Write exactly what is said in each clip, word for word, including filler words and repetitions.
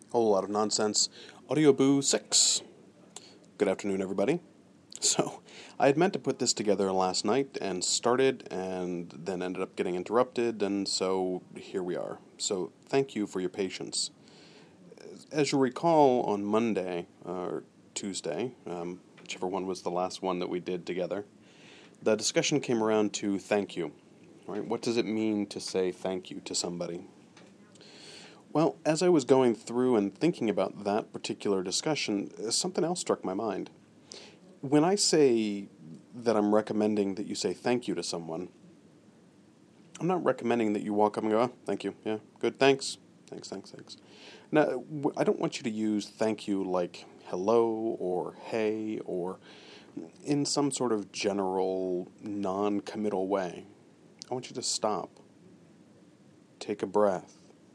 Whole lot of nonsense. Audio Boo six. Good afternoon, everybody. So, I had meant to put this together last night and started and then ended up getting interrupted, and so here we are. So, thank you for your patience. As you recall, on Monday, or Tuesday, um, whichever one was the last one that we did together, the discussion came around to thank you. Right? What does it mean to say thank you to somebody? Well, as I was going through and thinking about that particular discussion, something else struck my mind. When I say that I'm recommending that you say thank you to someone, I'm not recommending that you walk up and go, oh, thank you, yeah, good, thanks, thanks, thanks, thanks. Now, I don't want you to use thank you like hello or hey or in some sort of general, non-committal way. I want you to stop, take a breath,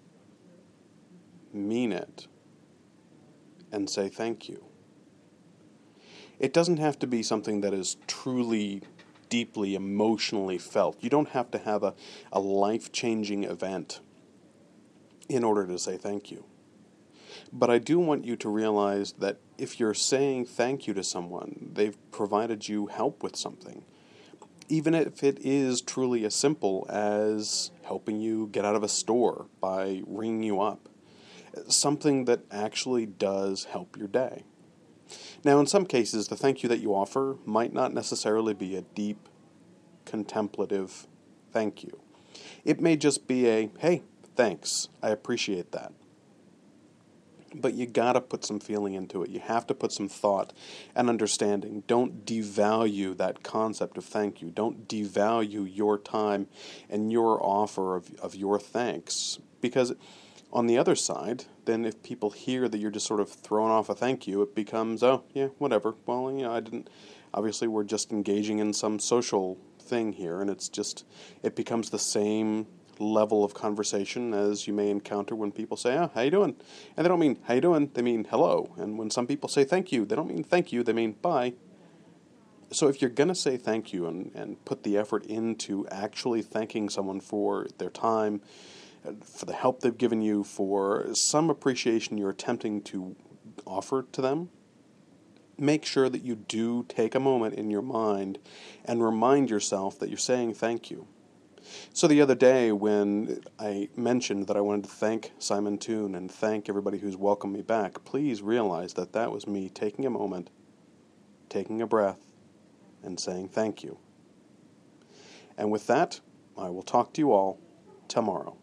mean it, and say thank you. It doesn't have to be something that is truly, deeply, emotionally felt. You don't have to have a, a life-changing event in order to say thank you. But I do want you to realize that if you're saying thank you to someone, they've provided you help with something. Even if it is truly as simple as helping you get out of a store by ringing you up. Something that actually does help your day. Now, in some cases, the thank you that you offer might not necessarily be a deep, contemplative thank you. It may just be a, hey, thanks, I appreciate that. But you gotta put some feeling into it. You have to put some thought and understanding. Don't devalue that concept of thank you. Don't devalue your time and your offer of, of your thanks. Because on the other side, then if people hear that you're just sort of throwing off a thank you, it becomes, oh, yeah, whatever. Well, you know, I didn't, obviously we're just engaging in some social thing here, and it's just, it becomes the same level of conversation as you may encounter when people say, oh, how you doing? And they don't mean, how you doing? They mean, hello. And when some people say thank you, they don't mean thank you, they mean bye. So if you're going to say thank you and, and put the effort into actually thanking someone for their time, for the help they've given you, for some appreciation you're attempting to offer to them, make sure that you do take a moment in your mind and remind yourself that you're saying thank you. So the other day when I mentioned that I wanted to thank Simon Toon and thank everybody who's welcomed me back, please realize that that was me taking a moment, taking a breath, and saying thank you. And with that, I will talk to you all tomorrow.